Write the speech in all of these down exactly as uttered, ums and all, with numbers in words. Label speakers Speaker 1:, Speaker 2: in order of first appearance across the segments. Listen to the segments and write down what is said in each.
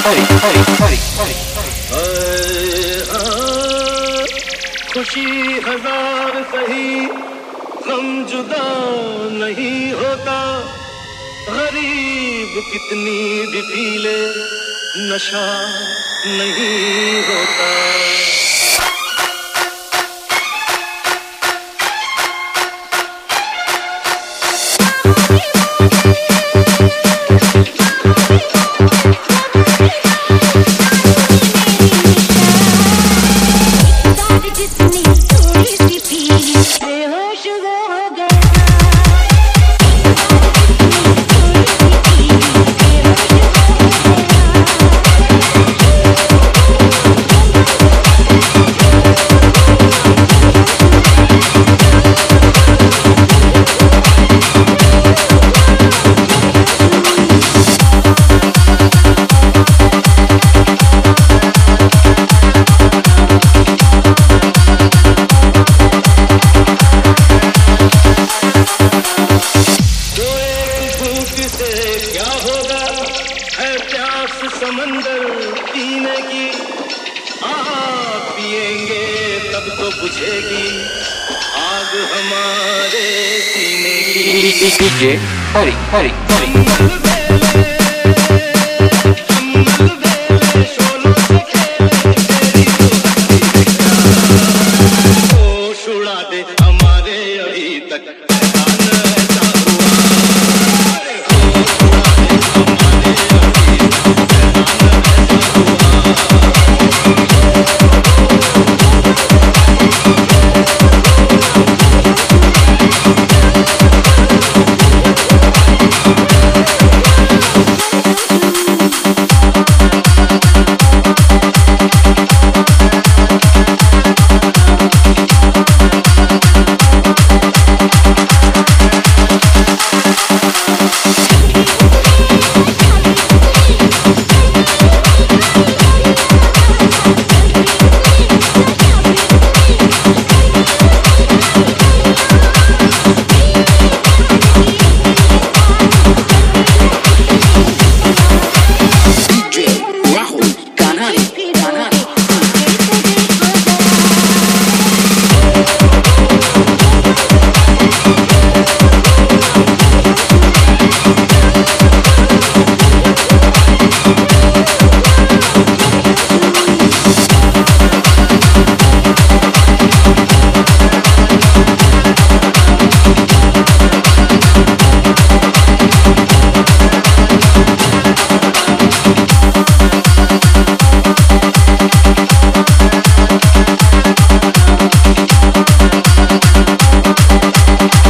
Speaker 1: हरी हरी हरी हरी
Speaker 2: खुशी हजार सही गम जुदा नहीं होता, गरीब कितनी भी पी ले नशा नहीं होता। समंदर पीने की आप पिएंगे तब तो बुझेगी आग हमारे सीने की।
Speaker 1: डीजे हरी हरी हरी
Speaker 2: उड़ा दे हमारे अभी तक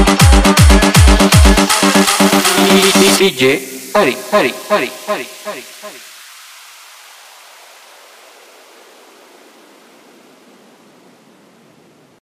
Speaker 1: डीजे हरी हरी हरी हरी हरी